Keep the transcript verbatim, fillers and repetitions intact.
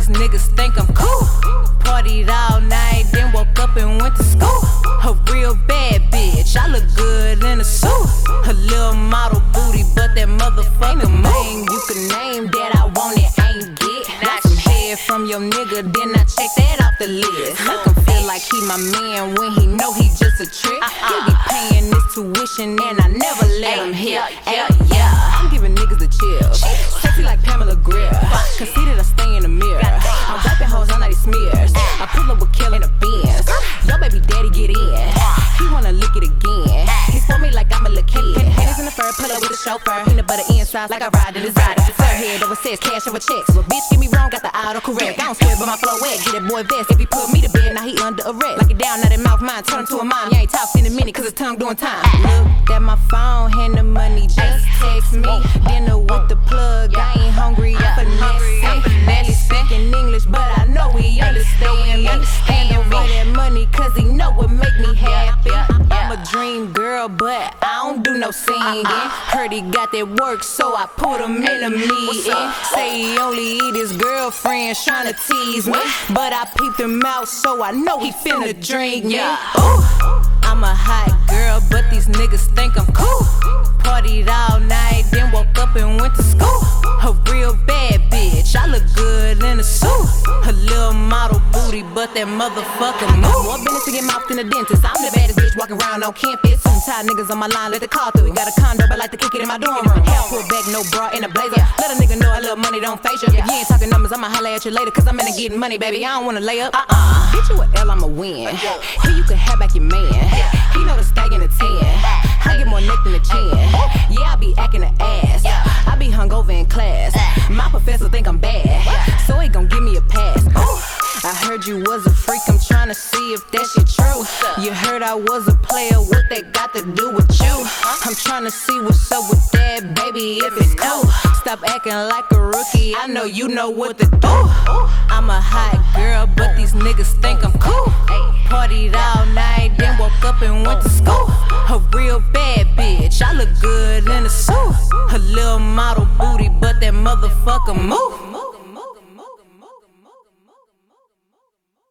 these niggas think I'm cool. Partied all night, then woke up and went to school. A real bad bitch, I look good in a suit. A little model booty, but that motherfucker main you can name that I want it, ain't get. Got some head from your nigga, then I check that off the list. Make him feel like he my man when he know he just a trick. He be paying this tuition and I never let him hit. Yeah, yeah, I'm giving niggas the chill. Sexy like Pamela Greer. Conceited, I stay in the mirror. I'm wiping hoes on like smears. I pull up with Kill in the Benz. Yo, baby daddy, get in. He wanna lick it again. He for me like I'm a little kid. Hands in the fur, pull up with the chauffeur. Peanut butter inside like I ride in his ride. Fair head over says cash over checks. So a bitch get me wrong, got the auto correct. I don't swear, but my flow wet. Get that boy vest. If he put me to bed, now he under arrest. Like it down, now that mouth mine, turn him to a mime. You ain't talking in a minute, cause his tongue doing time. Look at my phone, hand the money, just text me. Dinner with the plug, I ain't hungry, I'm finessing. Barely speaking English, but I know he understand me. Hand over that money, cause he know what make me happy. I'm a dream girl, but I don't do no singing. Heard he got that work, so I put him in a meeting. Say he only eat his girlfriends tryna tease me, but I peeped him out, so I know he finna drink me. Ooh, I'm a hot girl, but these niggas think I'm cool. Partied all night, then woke up and went to school. A real bad bitch, I look good in a suit. A little model booty, but that motherfucker move. More business to get mouth than a dentist. I'm the baddest bitch walking around on campus. Some tired niggas on my line, let the car through. Got a condo, but like to kick it in my dorm room. Hair pulled back, no bra, and a blazer. Let a nigga know a little money don't phase you. If you ain't talking numbers, I'ma holla at you later, cause I'm into getting money, baby. I don't wanna lay up. Uh-uh. Bitch, you a L, I'ma win. Here you can have back your man. He know the stag in the ten. I get more neck than the chin. Yeah, I be acting an ass. I be hungover in class. My professor think I'm bad, so he gon' give me a pass. Ooh, I heard you was a freak, I'm tryna see if that shit true. You heard I was a player, what that got to do with you? I'm tryna see what's up with that, baby, if it's cool. Stop acting like a rookie, I know you know what to do. I'm a hot girl, but these niggas think I'm cool. Partied all night, then woke up and went to school. A real bad bitch, I look good in a suit. A little model booty, but that motherfucker move.